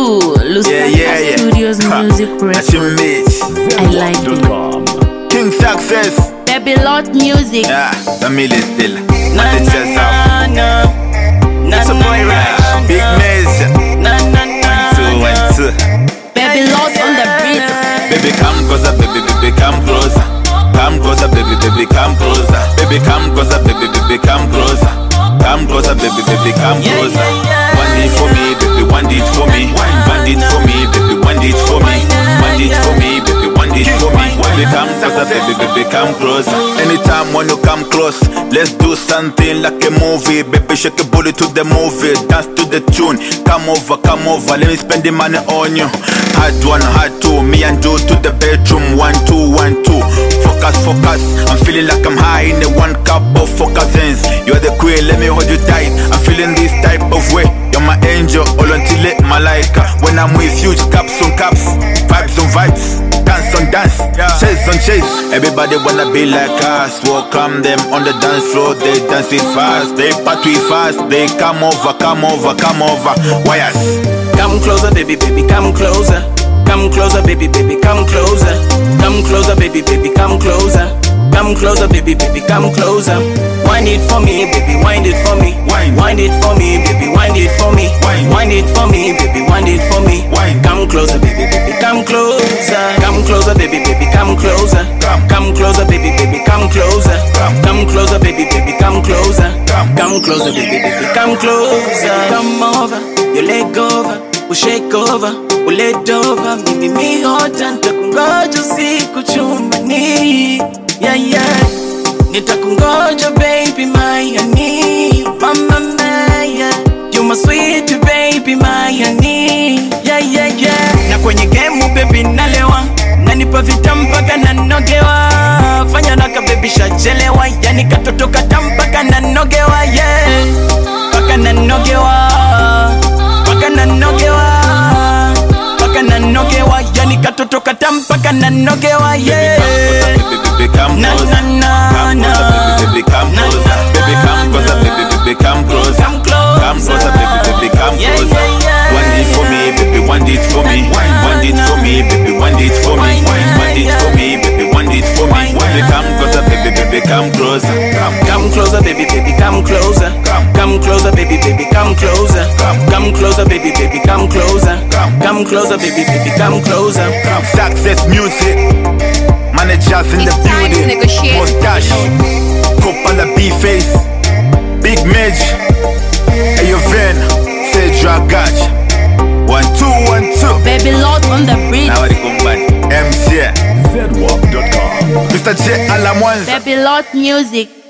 Yeah. Studios Music That's your Records. bitch. I like it. King Success. Baby Lot Music. Yeah, the million still. Na At the chest out. It's a boy right. Big Maze. 1, 2, 1, 2. Baby Lot on the beat. Baby come closer, baby come closer. Come closer, baby come closer. Baby come closer, baby come closer. Come closer, baby come closer. One it for me, baby, one it for me. One it for me, baby, one it for me. One it for me, baby, one it for me. Baby come closer, baby come closer. Anytime when you come close, let's do something like a movie. Baby shake your body to the movie, dance to the tune. Come over, let me spend the money on you. Hard one, hard two, me and you to the bedroom. 1, 2, 1, 2. Focus, I'm feeling like I'm high in the one cup of focusins. You're the queen, let me hold you tight. I'm feeling this type of way. You're my angel, all until it, malaika. When I'm with you, caps on caps, vibes on vibes, dance on dance, chase on chase. Everybody wanna be like us. Welcome them on the dance floor. They dance it fast, they party fast. They come over. Why us? Come closer, baby, come closer. Come closer, baby, come closer. Come closer, baby, come closer. Come closer, baby, come closer. Wind it for me, baby, wind it for me. Wind it for me, baby, wind it for me. Wind it for me, baby, wind it for me. Come closer, baby, come closer. Come closer, baby, come closer. Come closer, baby, come closer. Come closer, baby, come closer. Come closer, baby, come closer. Come over, your leg over, we shake over, we let over. Mimi hota nitakungoja usiku chumbani. Yeah. Nitakungoja baby my honey. Mama maya, you my sweet baby my honey. Yeah. Na kwenye game baby nalewa, nanipa vita mpaka nanogewa. Fanya naka baby shachelewa, yani katoto katampaka nanogewa. Yeah, paka nanogewa. Yani katoto katampaka nanogewa. Yeah, Baby come closer. Baby come closer. Baby come closer, baby come closer. Come closer, baby come closer. One it for me, baby, one it for me. One it for me, baby, one it for me. One it for me, baby, one it for me. Baby come closer, baby come closer. Come closer, baby, come closer. Come closer, baby, come closer. Come closer, baby, come closer. Come closer, baby, come closer. Success Music, managers in the building. Mustache, Copala B-Face, Big Midge, Ayo Ven, Cedra Gach. 1, 2, 1, 2. Baby Lot on the beat. Now they come back. MC, zedwap.com. Mr. J Alamwanza. Baby Lot Music.